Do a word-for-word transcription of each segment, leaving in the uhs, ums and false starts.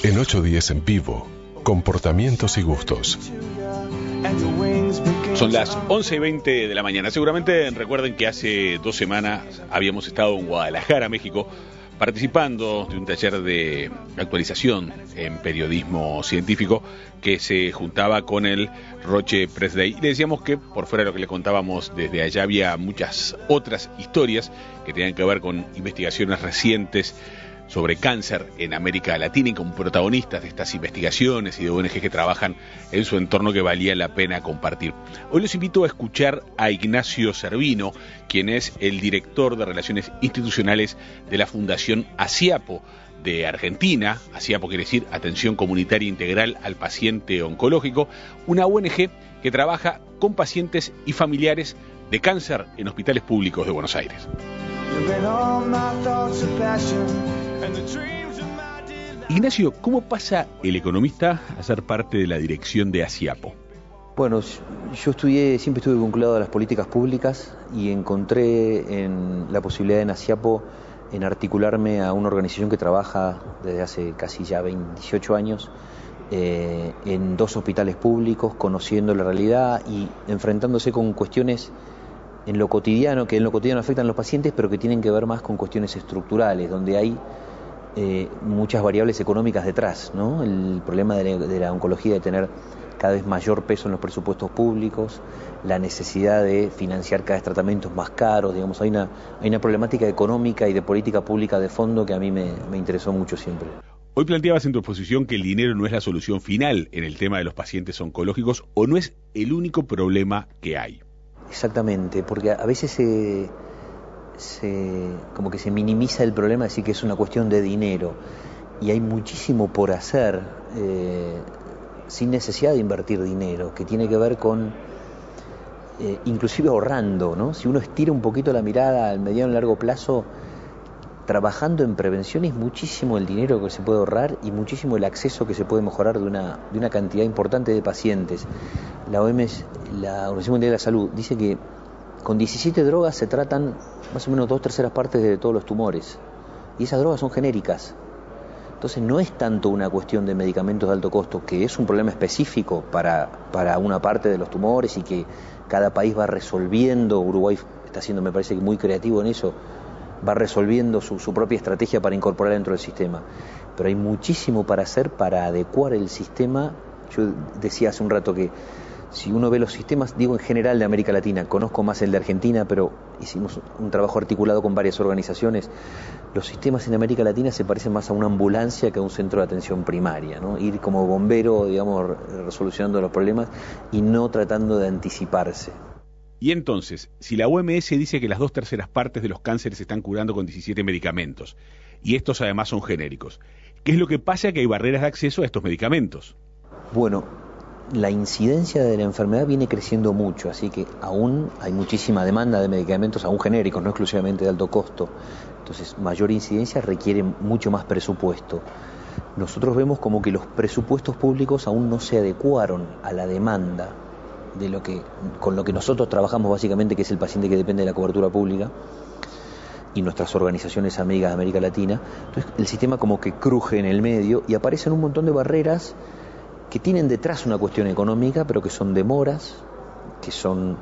En ocho diez en vivo, comportamientos y gustos. Son las once y veinte de la mañana. Seguramente recuerden que hace dos semanas habíamos estado en Guadalajara, México, participando de un taller de actualización en periodismo científico que se juntaba con el Roche Press Day. Y le decíamos que, por fuera de lo que le contábamos desde allá, había muchas otras historias que tenían que ver con investigaciones recientes sobre cáncer en América Latina y con protagonistas de estas investigaciones y de O N G que trabajan en su entorno que valía la pena compartir. Hoy los invito a escuchar a Ignacio Cervino, quien es el director de Relaciones Institucionales de la Fundación ASIAPO de Argentina. ASIAPO quiere decir Atención Comunitaria Integral al Paciente Oncológico, una O N G que trabaja con pacientes y familiares de cáncer en hospitales públicos de Buenos Aires. Ignacio, ¿cómo pasa el economista a ser parte de la dirección de ASIAPO? Bueno, yo estudié, siempre estuve vinculado a las políticas públicas y encontré en la posibilidad en ASIAPO en articularme a una organización que trabaja desde hace casi ya veintiocho años eh, en dos hospitales públicos, conociendo la realidad y enfrentándose con cuestiones en lo cotidiano, que en lo cotidiano afectan a los pacientes, pero que tienen que ver más con cuestiones estructurales, donde hay eh, muchas variables económicas detrás, ¿no? El problema de la, de la oncología de tener cada vez mayor peso en los presupuestos públicos, la necesidad de financiar cada vez tratamientos más caros, digamos, hay una, hay una problemática económica y de política pública de fondo que a mí me, me interesó mucho siempre. Hoy planteabas en tu exposición que el dinero no es la solución final en el tema de los pacientes oncológicos, o no es el único problema que hay. Exactamente, porque a veces se, se, como que se minimiza el problema, decir que es una cuestión de dinero, y hay muchísimo por hacer eh, sin necesidad de invertir dinero, que tiene que ver con eh, inclusive ahorrando, ¿no? Si uno estira un poquito la mirada al mediano y largo plazo, trabajando en prevención es muchísimo el dinero que se puede ahorrar y muchísimo el acceso que se puede mejorar de una, de una cantidad importante de pacientes. La O M S, la Organización Mundial de la Salud, dice que con diecisiete drogas se tratan más o menos dos terceras partes de todos los tumores. Y esas drogas son genéricas. Entonces no es tanto una cuestión de medicamentos de alto costo, que es un problema específico para, para una parte de los tumores y que cada país va resolviendo. Uruguay está siendo, me parece, muy creativo en eso, va resolviendo su, su propia estrategia para incorporar dentro del sistema. Pero hay muchísimo para hacer para adecuar el sistema. Yo decía hace un rato que si uno ve los sistemas, digo en general de América Latina, conozco más el de Argentina, pero hicimos un trabajo articulado con varias organizaciones, los sistemas en América Latina se parecen más a una ambulancia que a un centro de atención primaria, ¿no? Ir como bombero, digamos, resolucionando los problemas y no tratando de anticiparse. Y entonces, si la O M S dice que las dos terceras partes de los cánceres se están curando con diecisiete medicamentos, y estos además son genéricos, ¿qué es lo que pasa? Que hay barreras de acceso a estos medicamentos. Bueno, la incidencia de la enfermedad viene creciendo mucho, así que aún hay muchísima demanda de medicamentos, aún genéricos, no exclusivamente de alto costo. Entonces, mayor incidencia requiere mucho más presupuesto. Nosotros vemos como que los presupuestos públicos aún no se adecuaron a la demanda de lo que, con lo que nosotros trabajamos básicamente, que es el paciente que depende de la cobertura pública, y nuestras organizaciones amigas de América Latina. Entonces el sistema como que cruje en el medio y aparecen un montón de barreras que tienen detrás una cuestión económica, pero que son demoras, que son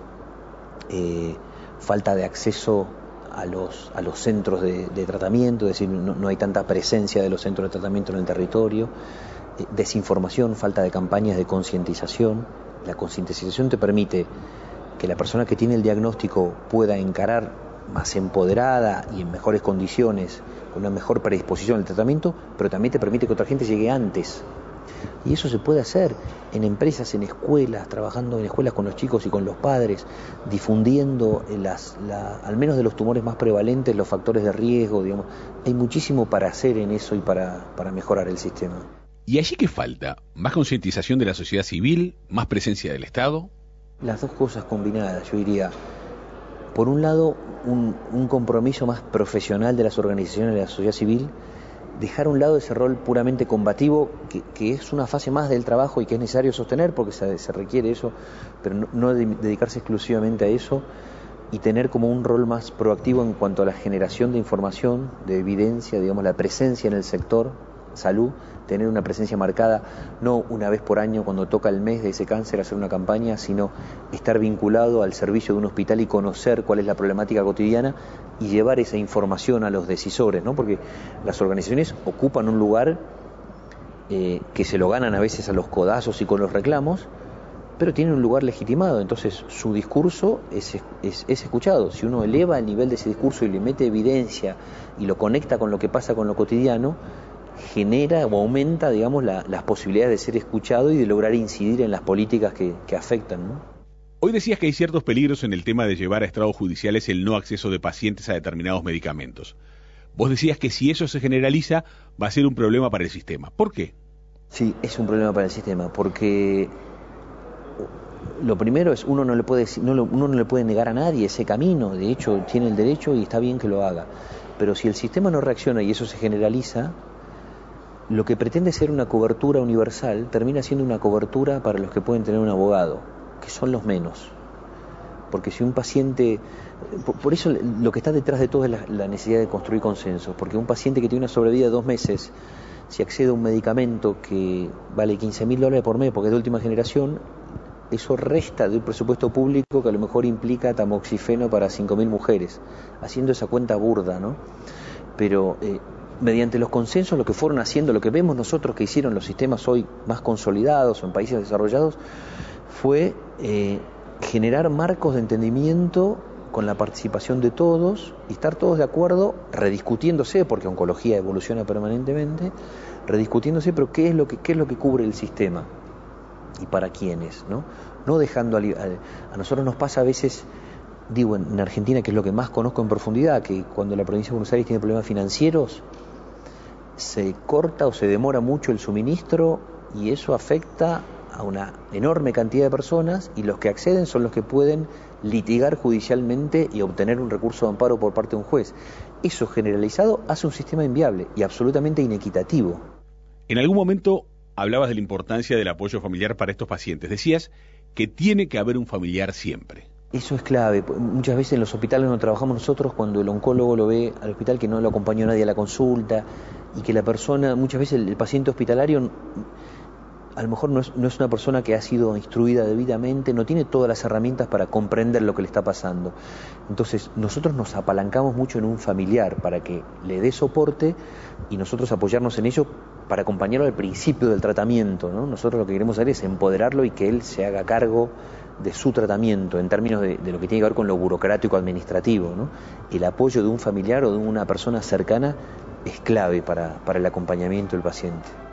eh, falta de acceso a los, a los centros de, de tratamiento, es decir, no, no hay tanta presencia de los centros de tratamiento en el territorio, eh, desinformación, falta de campañas de concientización. La concientización te permite que la persona que tiene el diagnóstico pueda encarar más empoderada y en mejores condiciones, con una mejor predisposición al tratamiento, pero también te permite que otra gente llegue antes. Y eso se puede hacer en empresas, en escuelas, trabajando en escuelas con los chicos y con los padres, difundiendo las, la, al menos de los tumores más prevalentes, los factores de riesgo, digamos. Hay muchísimo para hacer en eso y para, para mejorar el sistema. ¿Y allí qué falta? ¿Más concientización de la sociedad civil? ¿Más presencia del Estado? Las dos cosas combinadas, yo diría. Por un lado, un, un compromiso más profesional de las organizaciones de la sociedad civil, dejar a un lado ese rol puramente combativo, que, que es una fase más del trabajo y que es necesario sostener porque se, se requiere eso, pero no, no de, dedicarse exclusivamente a eso, y tener como un rol más proactivo en cuanto a la generación de información, de evidencia, digamos, la presencia en el sector, salud, tener una presencia marcada, no una vez por año cuando toca el mes de ese cáncer hacer una campaña, sino estar vinculado al servicio de un hospital y conocer cuál es la problemática cotidiana y llevar esa información a los decisores, ¿no? Porque las organizaciones ocupan un lugar eh, que se lo ganan a veces a los codazos y con los reclamos, pero tienen un lugar legitimado, entonces su discurso es, es, es escuchado. Si uno eleva el nivel de ese discurso y le mete evidencia y lo conecta con lo que pasa con lo cotidiano, genera o aumenta, digamos, la, las posibilidades de ser escuchado y de lograr incidir en las políticas que, que afectan, ¿no? Hoy decías que hay ciertos peligros en el tema de llevar a estrados judiciales el no acceso de pacientes a determinados medicamentos. Vos decías que si eso se generaliza va a ser un problema para el sistema. ¿Por qué? Sí, es un problema para el sistema, porque lo primero es, uno no le puede no lo, uno no le puede negar a nadie ese camino, de hecho tiene el derecho y está bien que lo haga, pero si el sistema no reacciona y eso se generaliza, lo que pretende ser una cobertura universal termina siendo una cobertura para los que pueden tener un abogado, que son los menos, porque si un paciente, por, por eso lo que está detrás de todo es la, la necesidad de construir consensos, porque un paciente que tiene una sobrevida de dos meses, si accede a un medicamento que vale quince mil dólares por mes porque es de última generación, eso resta de un presupuesto público que a lo mejor implica tamoxifeno para cinco mil mujeres, haciendo esa cuenta burda, ¿no? Pero eh, mediante los consensos, lo que fueron haciendo, lo que vemos nosotros que hicieron los sistemas hoy más consolidados o en países desarrollados, fue eh, generar marcos de entendimiento con la participación de todos y estar todos de acuerdo, rediscutiéndose, porque oncología evoluciona permanentemente, rediscutiéndose, pero qué es lo que, qué es lo que cubre el sistema y para quiénes, ¿no? No dejando a, a, a nosotros nos pasa a veces, digo, en, en Argentina, que es lo que más conozco en profundidad, que cuando la provincia de Buenos Aires tiene problemas financieros, se corta o se demora mucho el suministro y eso afecta a una enorme cantidad de personas y los que acceden son los que pueden litigar judicialmente y obtener un recurso de amparo por parte de un juez. Eso generalizado hace un sistema inviable y absolutamente inequitativo. En algún momento hablabas de la importancia del apoyo familiar para estos pacientes. Decías que tiene que haber un familiar siempre. Eso es clave. Muchas veces en los hospitales donde trabajamos nosotros, cuando el oncólogo lo ve al hospital que no lo acompañó nadie a la consulta y que la persona, muchas veces el, el paciente hospitalario a lo mejor no es, no es una persona que ha sido instruida debidamente, no tiene todas las herramientas para comprender lo que le está pasando. Entonces nosotros nos apalancamos mucho en un familiar para que le dé soporte y nosotros apoyarnos en ello para acompañarlo al principio del tratamiento, ¿no? Nosotros lo que queremos hacer es empoderarlo y que él se haga cargo de su tratamiento en términos de, de lo que tiene que ver con lo burocrático administrativo, ¿no? El apoyo de un familiar o de una persona cercana es clave para, para el acompañamiento del paciente.